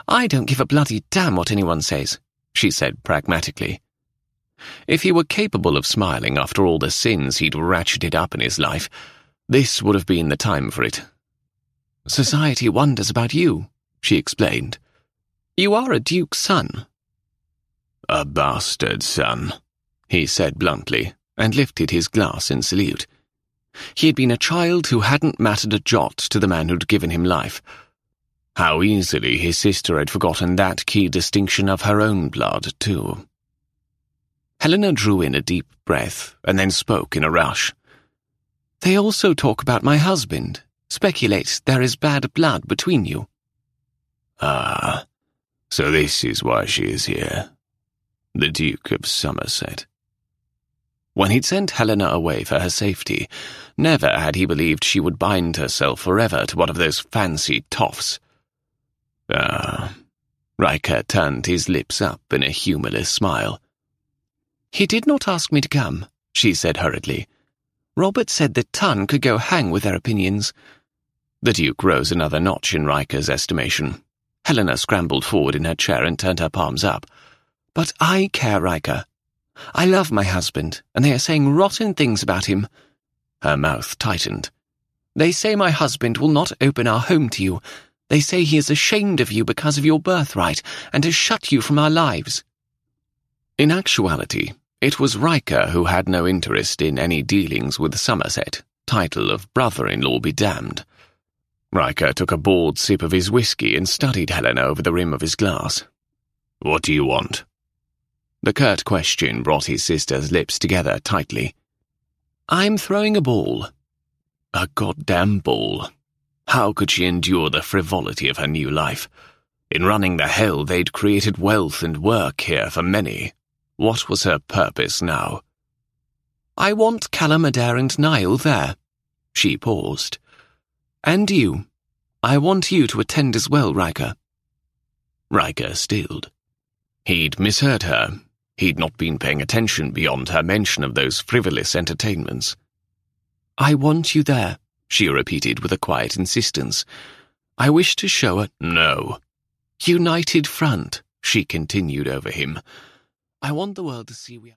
I don't give a bloody damn what anyone says, she said pragmatically. If he were capable of smiling after all the sins he'd ratcheted up in his life, this would have been the time for it. Society wonders about you, she explained. You are a duke's son. A bastard son, he said bluntly, and lifted his glass in salute. He had been a child who hadn't mattered a jot to the man who'd given him life. How easily his sister had forgotten that key distinction of her own blood, too. Helena drew in a deep breath, and then spoke in a rush. They also talk about my husband, speculate there is bad blood between you. Ah, so this is why she is here. The Duke of Somerset. When he'd sent Helena away for her safety, never had he believed she would bind herself forever to one of those fancy toffs. Ah, Riker turned his lips up in a humourless smile. He did not ask me to come, she said hurriedly. Robert said that Tunn could go hang with their opinions. The Duke rose another notch in Riker's estimation. Helena scrambled forward in her chair and turned her palms up. But I care, Riker. I love my husband, and they are saying rotten things about him. Her mouth tightened. They say my husband will not open our home to you. They say he is ashamed of you because of your birthright, and has shut you from our lives. In actuality, it was Riker who had no interest in any dealings with Somerset, title of brother-in-law be damned. Riker took a bored sip of his whiskey and studied Helena over the rim of his glass. What do you want? The curt question brought his sister's lips together tightly. I'm throwing a ball. A goddamn ball. How could she endure the frivolity of her new life? In running the hell they'd created wealth and work here for many. What was her purpose now? I want Callum, Adair and Niall there. She paused. And you. I want you to attend as well, Riker. Riker stilled. He'd misheard her. He'd not been paying attention beyond her mention of those frivolous entertainments. I want you there, she repeated with a quiet insistence. I wish to show a— No. United front, she continued over him. I want the world to see we are—